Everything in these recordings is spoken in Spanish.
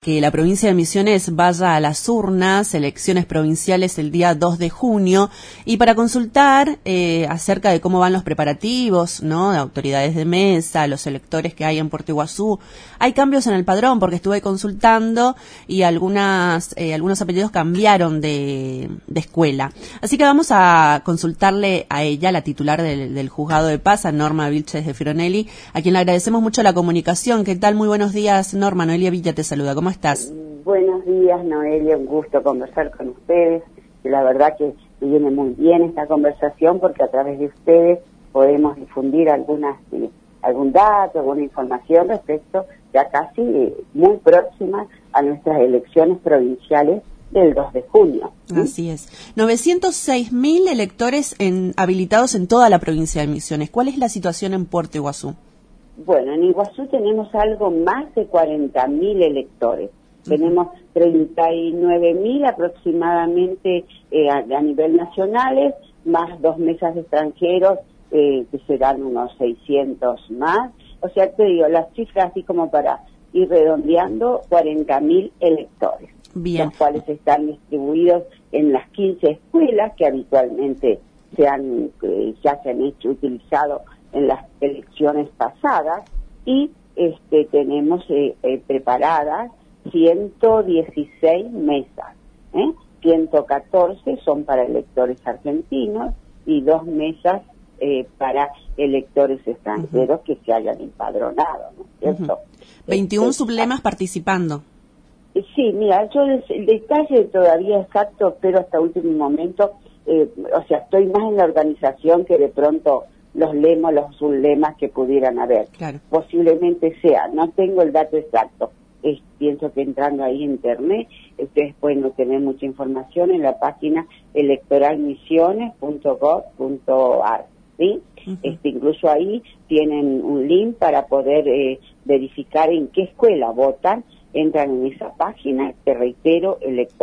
que la provincia de Misiones vaya a las urnas, elecciones provinciales el día 2 de junio, y para consultar acerca de cómo van los preparativos, ¿no?, de autoridades de mesa, los electores que hay en Puerto Iguazú. Hay cambios en el padrón porque estuve consultando y algunos apellidos cambiaron de escuela. Así que vamos a consultarle a ella, la titular del Juzgado de Paz, a Norma Vilches de Fronelli, a quien le agradecemos mucho la comunicación. ¿Qué tal? Muy buenos días, Norma. Noelia Villa te saluda. ¿Cómo estás? Buenos días, Noelia. Un gusto conversar con ustedes. La verdad que me viene muy bien esta conversación porque a través de ustedes podemos difundir algún dato, alguna información respecto ya casi muy próxima a nuestras elecciones provinciales del 2 de junio. Así es. 906.000 electores habilitados en toda la provincia de Misiones. ¿Cuál es la situación en Puerto Iguazú? Bueno, en Iguazú tenemos algo más de 40.000 electores. Tenemos 39.000 aproximadamente a nivel nacionales, más 2 mesas de extranjeros, que serán unos 600 más. O sea, te digo, las cifras así como para ir redondeando, 40.000 electores. Bien. Los cuales están distribuidos en las 15 escuelas que habitualmente ya se han utilizado en las elecciones pasadas, y tenemos preparadas 116 mesas, 114 son para electores argentinos y 2 mesas para electores extranjeros que se hayan empadronado, ¿no es cierto? 21 sublemas participando. Sí, mira, yo el detalle todavía exacto, pero hasta último momento, o sea, estoy más en la organización que de pronto los sublemas que pudieran haber. Claro. Posiblemente sea, no tengo el dato exacto. Pienso que entrando ahí en internet, ustedes pueden obtener mucha información en la página electoralmisiones.gov.ar, ¿sí? Incluso ahí tienen un link para poder verificar en qué escuela votan. Entran en esa página, te reitero,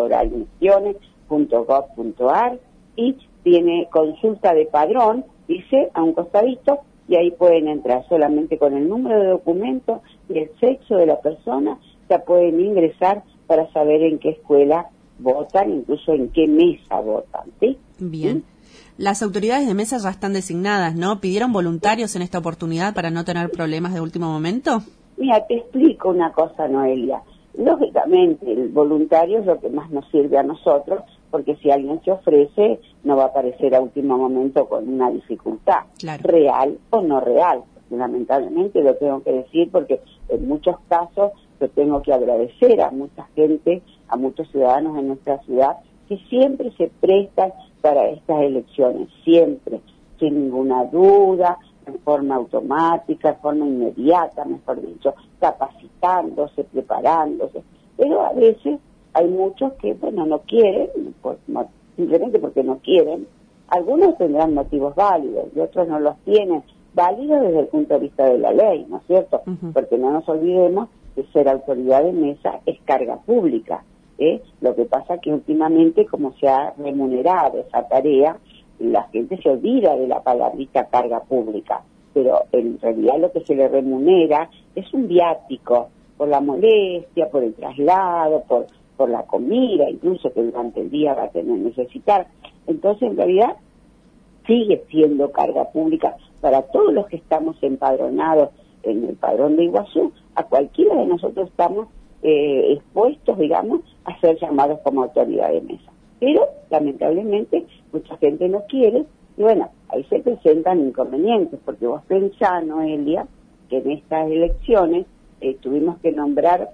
electoralmisiones.gov.ar, y tiene consulta de padrón, dice, a un costadito, y ahí pueden entrar solamente con el número de documento y el sexo de la persona, ya pueden ingresar para saber en qué escuela votan, incluso en qué mesa votan, ¿sí? Bien. Las autoridades de mesa ya están designadas, ¿no? ¿Pidieron voluntarios en esta oportunidad para no tener problemas de último momento? Mira, te explico una cosa, Noelia. Lógicamente, el voluntario es lo que más nos sirve a nosotros, porque si alguien se ofrece, no va a aparecer a último momento con una dificultad, claro, real o no real. Lamentablemente lo tengo que decir porque en muchos casos yo tengo que agradecer a mucha gente, a muchos ciudadanos en nuestra ciudad, que siempre se prestan para estas elecciones, siempre, sin ninguna duda, en forma automática, en forma inmediata, mejor dicho, capacitándose, preparándose. Pero a veces hay muchos que, bueno, no quieren, simplemente porque no quieren. Algunos tendrán motivos válidos y otros no los tienen válidos desde el punto de vista de la ley, ¿no es cierto? Porque no nos olvidemos que ser autoridad de mesa es carga pública. Lo que pasa que últimamente, como se ha remunerado esa tarea, la gente se olvida de la palabrita carga pública, pero en realidad lo que se le remunera es un viático por la molestia, por el traslado, por la comida, incluso que durante el día va a necesitar. Entonces, en realidad, sigue siendo carga pública para todos los que estamos empadronados en el padrón de Iguazú. A cualquiera de nosotros estamos expuestos, digamos, a ser llamados como autoridad de mesa. Pero, lamentablemente, mucha gente no quiere, y bueno, ahí se presentan inconvenientes, porque vos pensás, Noelia, que en estas elecciones tuvimos que nombrar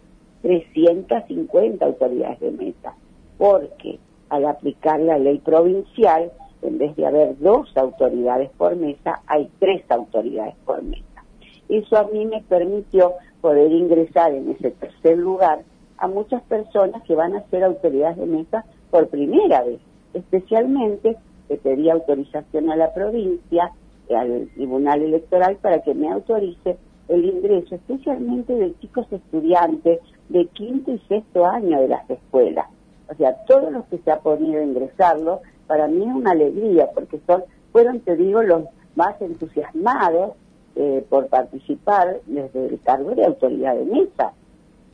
350 autoridades de mesa, porque al aplicar la ley provincial, en vez de haber 2 autoridades por mesa, hay 3 autoridades por mesa. Eso a mí me permitió poder ingresar en ese tercer lugar a muchas personas que van a ser autoridades de mesa por primera vez. Especialmente le pedí autorización a la provincia, al Tribunal Electoral, para que me autorice el ingreso, especialmente de chicos estudiantes de 5º y 6º año de las escuelas. O sea, todos los que se ha podido ingresarlo, para mí es una alegría, porque fueron, te digo, los más entusiasmados por participar desde el cargo de autoridad de mesa.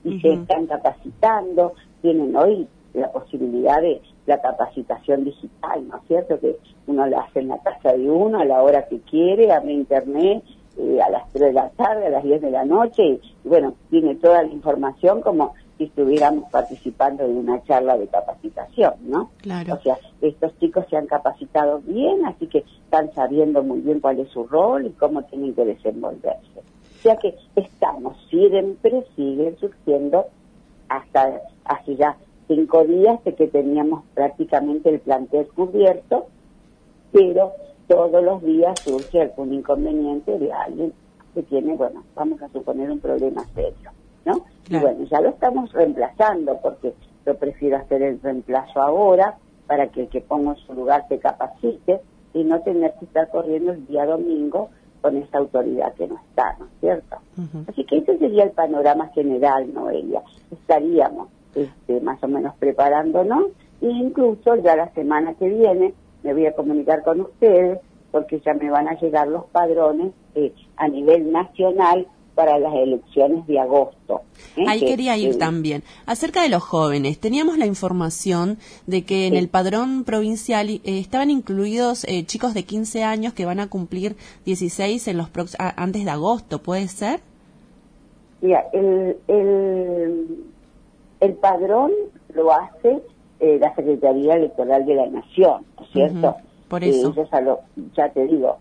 y se están capacitando, tienen hoy la posibilidad de la capacitación digital, ¿no es cierto? Que uno la hace en la casa de uno, a la hora que quiere, abre internet, a las 3 de la tarde, a las 10 de la noche, y bueno, tiene toda la información como si estuviéramos participando de una charla de capacitación, ¿no? Claro. O sea, estos chicos se han capacitado bien, así que están sabiendo muy bien cuál es su rol y cómo tienen que desenvolverse. O sea que siempre siguen surgiendo, hasta hace ya 5 días de que teníamos prácticamente el plantel cubierto, pero todos los días surge algún inconveniente de alguien que tiene, bueno, vamos a suponer un problema serio, ¿no? Claro. Y bueno, ya lo estamos reemplazando, porque yo prefiero hacer el reemplazo ahora para que el que ponga en su lugar se capacite y no tener que estar corriendo el día domingo con esa autoridad que no está, ¿no es cierto? Así que ese sería el panorama general, Noelia. Estaríamos más o menos preparándonos, e incluso ya la semana que viene me voy a comunicar con ustedes, porque ya me van a llegar los padrones a nivel nacional para las elecciones de agosto. Ahí quería ir también. Acerca de los jóvenes, teníamos la información de que en el padrón provincial estaban incluidos chicos de 15 años que van a cumplir 16 en los antes de agosto, ¿puede ser? Mira, el padrón lo hace la Secretaría Electoral de la Nación, ¿no es cierto? Por eso. Ya te digo,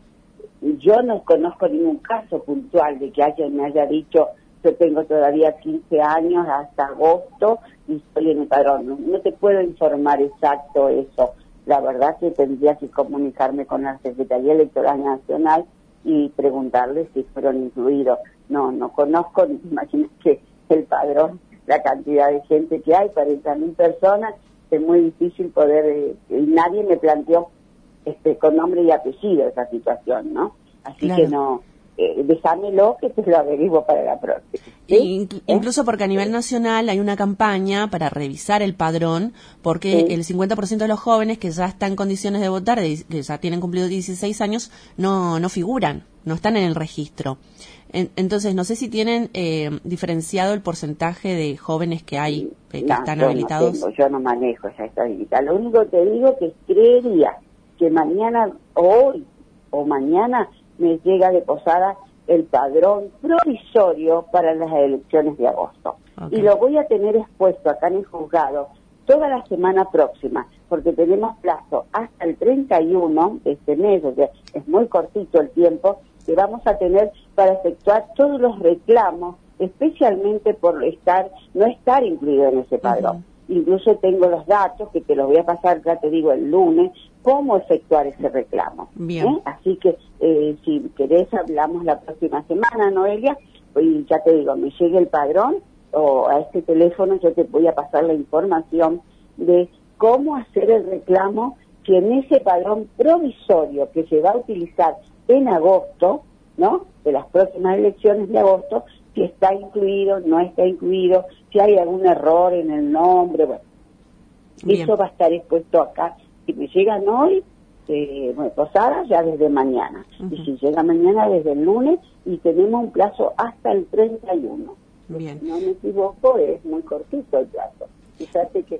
yo no conozco ningún caso puntual de que alguien me haya dicho, yo tengo todavía 15 años hasta agosto y estoy en el padrón. No te puedo informar exacto eso. La verdad que tendría que comunicarme con la Secretaría Electoral Nacional y preguntarles si fueron incluidos. No conozco, imagínate que el padrón, la cantidad de gente que hay, 40.000 personas, es muy difícil poder, y nadie me planteó con nombre y apellido esa situación, ¿no? Así claro. Que no, déjamelo que te lo averiguo para la próxima. ¿Sí? Incluso porque a nivel nacional hay una campaña para revisar el padrón, porque el 50% de los jóvenes que ya están en condiciones de votar, que ya tienen cumplido 16 años, no figuran, no están en el registro. Entonces, no sé si tienen diferenciado el porcentaje de jóvenes que hay, que están habilitados. Yo no manejo esa estadística. Lo único que te digo que creería que mañana, hoy o mañana, me llega de Posada el padrón provisorio para las elecciones de agosto. Okay. Y lo voy a tener expuesto acá en el juzgado toda la semana próxima, porque tenemos plazo hasta el 31 de este mes, o sea, es muy cortito el tiempo que vamos a tener para efectuar todos los reclamos, especialmente por no estar incluido en ese padrón. Incluso tengo los datos que te los voy a pasar, ya te digo, el lunes, cómo efectuar ese reclamo. Bien. Así que si querés hablamos la próxima semana, Noelia, y ya te digo, me llegue el padrón o a este teléfono yo te voy a pasar la información de cómo hacer el reclamo, que en ese padrón provisorio que se va a utilizar en agosto, ¿no?, de las próximas elecciones de agosto, si está incluido, no está incluido, si hay algún error en el nombre, bueno. Bien. Eso va a estar expuesto acá. Si me llegan hoy, Posada ya desde mañana. Y si llega mañana, desde el lunes, y tenemos un plazo hasta el 31. Bien. Si no me equivoco, es muy cortito el plazo. Fíjate que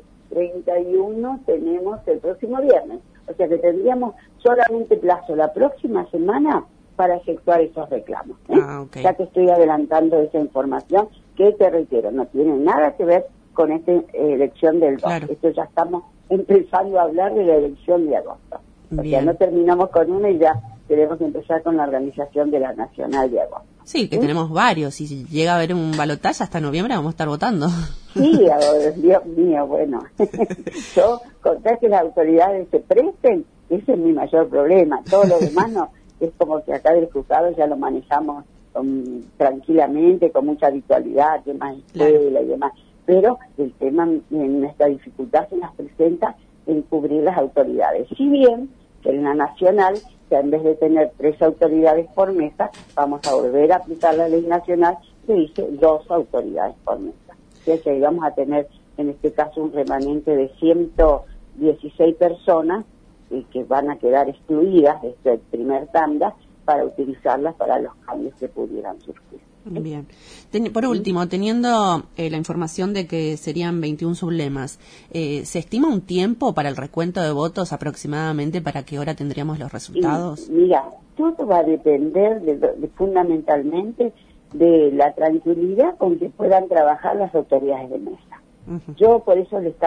31 tenemos el próximo viernes. O sea que tendríamos solamente plazo la próxima semana para efectuar esos reclamos. Okay. Ya que estoy adelantando esa información, que te reitero, no tiene nada que ver con esta elección del 2. Claro. Esto ya estamos empezando a hablar de la elección de agosto. O sea, no terminamos con una y ya tenemos que empezar con la organización de la nacional de agosto. Sí, que tenemos varios, y si llega a haber un balotaje hasta noviembre vamos a estar votando. Sí, Dios mío, bueno. Yo, contar que las autoridades se presten, ese es mi mayor problema. Todo lo demás no, es como que acá del juzgado ya lo manejamos tranquilamente, con mucha habitualidad, temas de escuela y demás. Pero el tema, nuestra dificultad se nos presenta en cubrir las autoridades. Si bien que en la nacional, que en vez de tener 3 autoridades por mesa, vamos a volver a aplicar la ley nacional que dice 2 autoridades por mesa. O sea que ahí vamos a tener, en este caso, un remanente de 116 personas que van a quedar excluidas de esta primer tanda para utilizarlas para los cambios que pudieran surgir. Bien. Por último, teniendo la información de que serían 21 sublemas, ¿se estima un tiempo para el recuento de votos aproximadamente? ¿Para qué hora tendríamos los resultados? Mira, todo va a depender fundamentalmente de la tranquilidad con que puedan trabajar las autoridades de mesa. Yo por eso le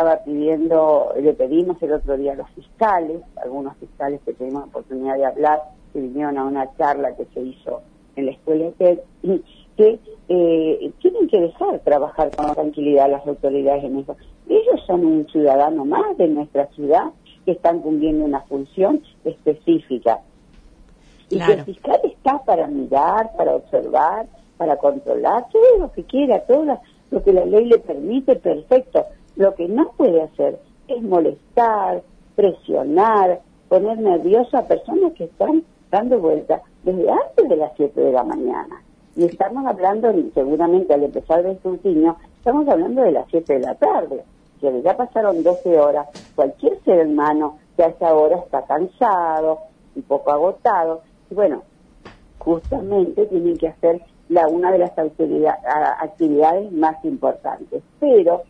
pedimos el otro día a los fiscales, algunos fiscales que tuvimos oportunidad de hablar, que vinieron a una charla que se hizo en la escuela TED, que tienen que dejar trabajar con tranquilidad a las autoridades de mesa. Ellos son un ciudadano más de nuestra ciudad que están cumpliendo una función específica. Claro. Y que el fiscal está para mirar, para observar, para controlar, todo lo que quiera, todo lo que la ley le permite, perfecto. Lo que no puede hacer es molestar, presionar, poner nervioso a personas que están dando vueltas desde antes de las 7 de la mañana. Y estamos hablando, seguramente al empezar el escrutinio, estamos hablando de las 7 de la tarde. Que ya pasaron 12 horas. Cualquier ser humano que a esa hora está cansado, un poco agotado. Y bueno, justamente tienen que hacer una de las actividades más importantes. Pero,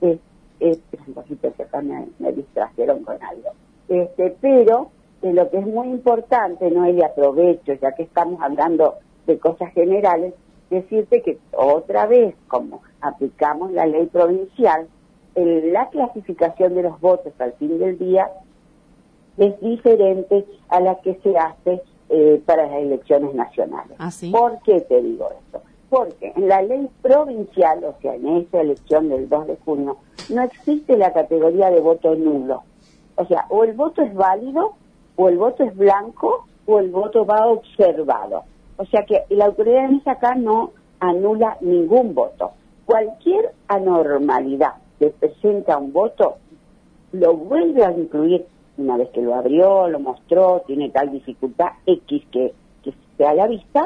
un poquito que acá me distrajeron con algo. Pero lo que es muy importante, Noelia, aprovecho, ya que estamos hablando de cosas generales, decirte que otra vez, como aplicamos la ley provincial, la clasificación de los votos al fin del día es diferente a la que se hace para las elecciones nacionales. ¿Ah, sí? ¿Por qué te digo esto? Porque en la ley provincial, o sea, en esa elección del 2 de junio, no existe la categoría de voto nulo. O sea, o el voto es válido, o el voto es blanco, o el voto va observado. O sea que la autoridad de mesa acá no anula ningún voto. Cualquier anormalidad que presenta un voto, lo vuelve a incluir una vez que lo abrió, lo mostró, tiene tal dificultad X que esté a la vista.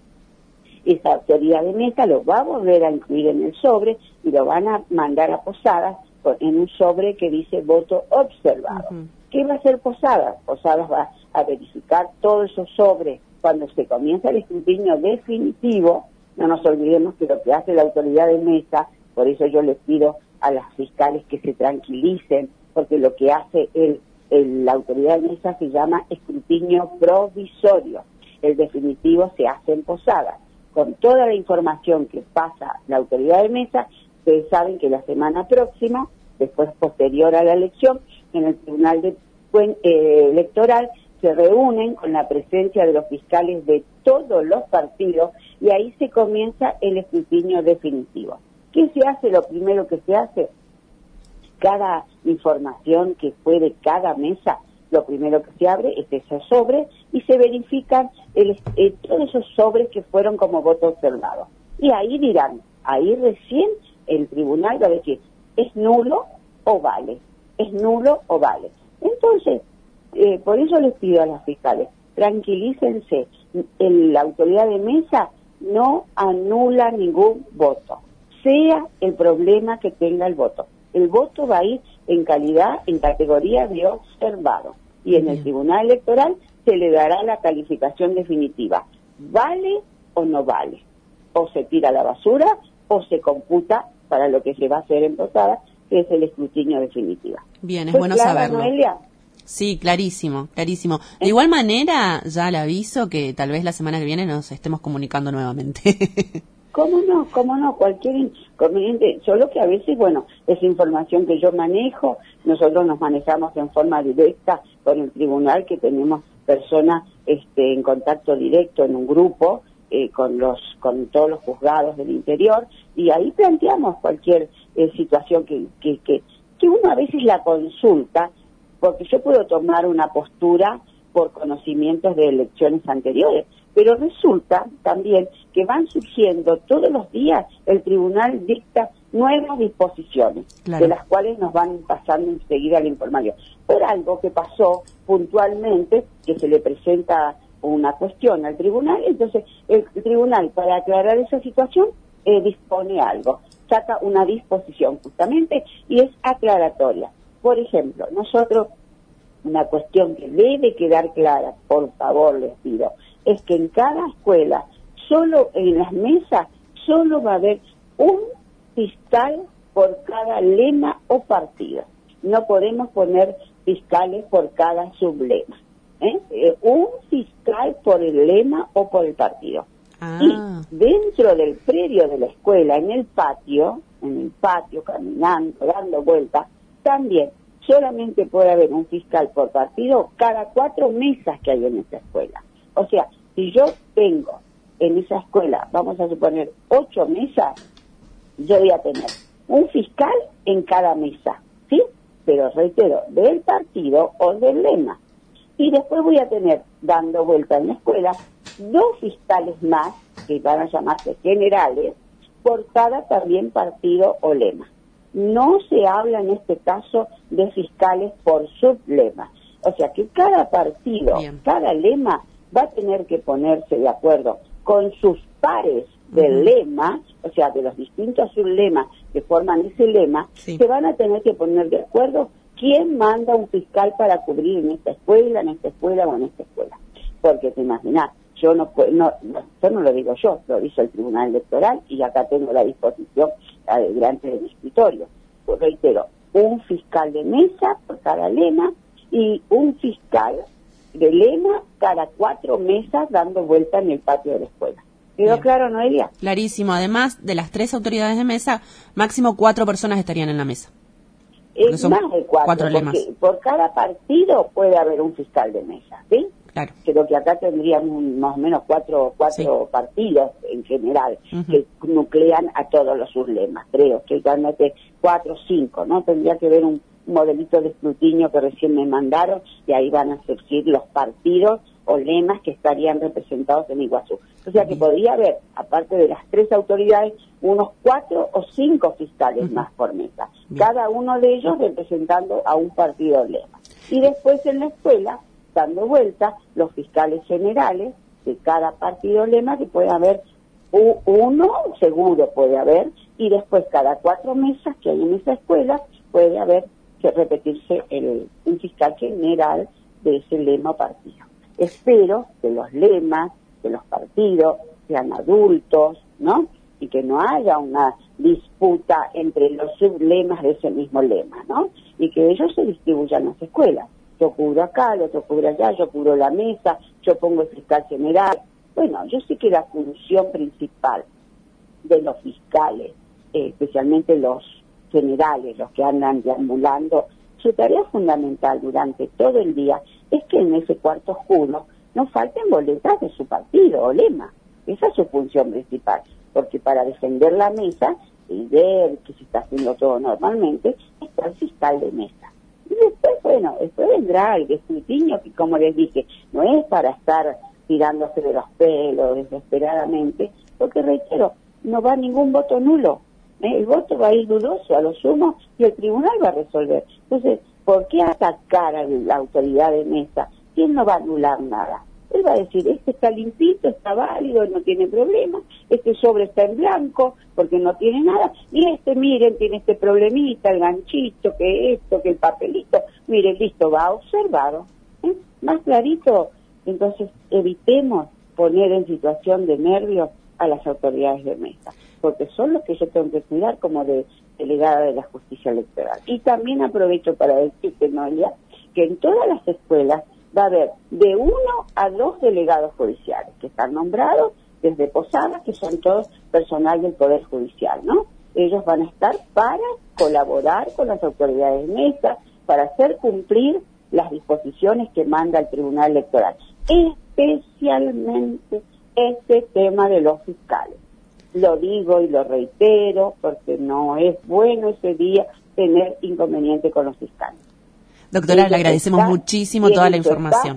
Esa autoridad de mesa lo va a volver a incluir en el sobre y lo van a mandar a Posadas en un sobre que dice voto observado. ¿Qué va a hacer Posadas? Posadas va a verificar todos esos sobres cuando se comienza el escrutinio definitivo. No nos olvidemos que lo que hace la autoridad de mesa, por eso yo les pido a las fiscales que se tranquilicen, porque lo que hace la autoridad de mesa se llama escrutinio provisorio. El definitivo se hace en Posadas. Con toda la información que pasa la autoridad de mesa, ustedes saben que la semana próxima, después posterior a la elección, en el Tribunal Electoral se reúnen con la presencia de los fiscales de todos los partidos y ahí se comienza el escrutinio definitivo. ¿Qué se hace? Lo primero que se hace, cada información que fue de cada mesa, lo primero que se abre es ese sobre y se verifican todos esos sobres que fueron como voto observado. Y ahí dirán, ahí recién el tribunal va a decir, ¿es nulo o vale? ¿Es nulo o vale? Entonces, por eso les pido a las fiscales, tranquilícense, la autoridad de mesa no anula ningún voto, sea el problema que tenga el voto. El voto va a ir en calidad, en categoría de observado. Y en el Tribunal Electoral se le dará la calificación definitiva. ¿Vale o no vale? O se tira a la basura o se computa para lo que se va a hacer en Posadas, que es el escrutinio definitivo. Bien, es bueno saberlo. Noelia? Sí, clarísimo, clarísimo. De igual manera, ya le aviso que tal vez la semana que viene nos estemos comunicando nuevamente. ¿Cómo no? Cualquier inconveniente. Solo que a veces, bueno, es información que yo manejo. Nosotros nos manejamos en forma directa con el tribunal, que tenemos personas en contacto directo en un grupo con todos los juzgados del interior, y ahí planteamos cualquier situación que uno a veces la consulta, porque yo puedo tomar una postura por conocimientos de elecciones anteriores, pero resulta también que van surgiendo todos los días, el tribunal dicta nuevas disposiciones, claro, de las cuales nos van pasando enseguida la información. Por algo que pasó puntualmente, que se le presenta una cuestión al tribunal, entonces el tribunal, para aclarar esa situación, dispone algo, saca una disposición justamente y es aclaratoria. Por ejemplo, nosotros, una cuestión que debe quedar clara, por favor les pido, es que en cada escuela, solo en las mesas, solo va a haber un fiscal por cada lema o partido. No podemos poner fiscales por cada sublema. Un fiscal por el lema o por el partido. Y dentro del predio de la escuela, en el patio, caminando, dando vueltas, también solamente puede haber un fiscal por partido cada 4 mesas que hay en esa escuela. O sea, si yo tengo en esa escuela, vamos a suponer 8 mesas, yo voy a tener un fiscal en cada mesa, ¿sí? Pero reitero, del partido o del lema. Y después voy a tener, dando vuelta en la escuela, 2 fiscales más, que van a llamarse generales, por cada también partido o lema. No se habla en este caso de fiscales por sublema. O sea que cada partido, cada lema, va a tener que ponerse de acuerdo con sus pares del lema, o sea, de los distintos sublemas que forman ese lema, se van a tener que poner de acuerdo quién manda un fiscal para cubrir en esta escuela o en esta escuela. Porque te imaginas, yo no lo digo yo, lo dice el Tribunal Electoral y acá tengo la disposición delante de mi escritorio. Pues reitero, un fiscal de mesa por cada lema y un fiscal de lema cada 4 mesas dando vuelta en el patio de la escuela. ¿Quedó claro, Noelia? Clarísimo. Además de las 3 autoridades de mesa, máximo 4 personas estarían en la mesa. Es más de 4 porque por cada partido puede haber un fiscal de mesa, ¿sí? Claro. Creo que acá tendríamos más o menos 4 partidos en general que nuclean a todos los sublemas. Creo que realmente 4 o 5, ¿no? Tendría que ver un modelito de escrutinio que recién me mandaron y ahí van a surgir los partidos o lemas que estarían representados en Iguazú. O sea que podría haber, aparte de las 3 autoridades, unos 4 o 5 fiscales más por mesa. Cada uno de ellos representando a un partido o lema. Y después en la escuela, dando vuelta, los fiscales generales de cada partido o lema, que puede haber uno, seguro puede haber, y después cada 4 mesas que hay en esa escuela puede haber que repetirse un fiscal general de ese lema o partido. Espero que los lemas de los partidos sean adultos, ¿no? Y que no haya una disputa entre los sublemas de ese mismo lema, ¿no? Y que ellos se distribuyan las escuelas. Yo cubro acá, el otro cubre allá, yo cubro la mesa, yo pongo el fiscal general. Bueno, yo sé que la función principal de los fiscales, especialmente los generales, los que andan deambulando, su tarea fundamental durante todo el día es que en ese cuarto oscuro no falten boletas de su partido o lema. Esa es su función principal, porque para defender la mesa y ver que se está haciendo todo normalmente, está el fiscal de mesa. Y después, bueno, después vendrá el escrutinio, que como les dije, no es para estar tirándose de los pelos desesperadamente, porque reitero, no va ningún voto nulo. El voto va a ir dudoso a lo sumo y el tribunal va a resolver. Entonces, ¿por qué atacar a la autoridad de mesa? ¿Quién no va a anular nada? Él va a decir, este está limpito, está válido, no tiene problema, este sobre está en blanco porque no tiene nada, y este, miren, tiene este problemita, el ganchito, que esto, que el papelito, miren, listo, va observado. Más clarito. Entonces, evitemos poner en situación de nervios a las autoridades de mesa, porque son los que yo tengo que cuidar como delegada de la justicia electoral. Y también aprovecho para decirte, Noelia, que en todas las escuelas va a haber de 1 a 2 delegados judiciales, que están nombrados desde Posadas, que son todos personal del Poder Judicial, ¿no? Ellos van a estar para colaborar con las autoridades de mesa, para hacer cumplir las disposiciones que manda el Tribunal Electoral, especialmente este tema de los fiscales. Lo digo y lo reitero porque no es bueno ese día tener inconveniente con los fiscales. Doctora, le agradecemos muchísimo toda la información.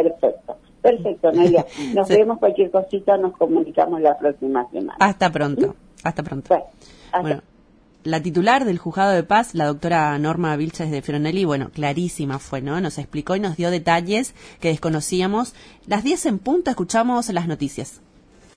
Perfecto, Nelia. Nos vemos, cualquier cosita nos comunicamos la próxima semana. Hasta pronto, hasta pronto. Bueno, la titular del Juzgado de Paz, la doctora Norma Vilches de Fronelli, bueno, clarísima fue, ¿no? Nos explicó y nos dio detalles que desconocíamos. Las 10 en punto escuchamos las noticias.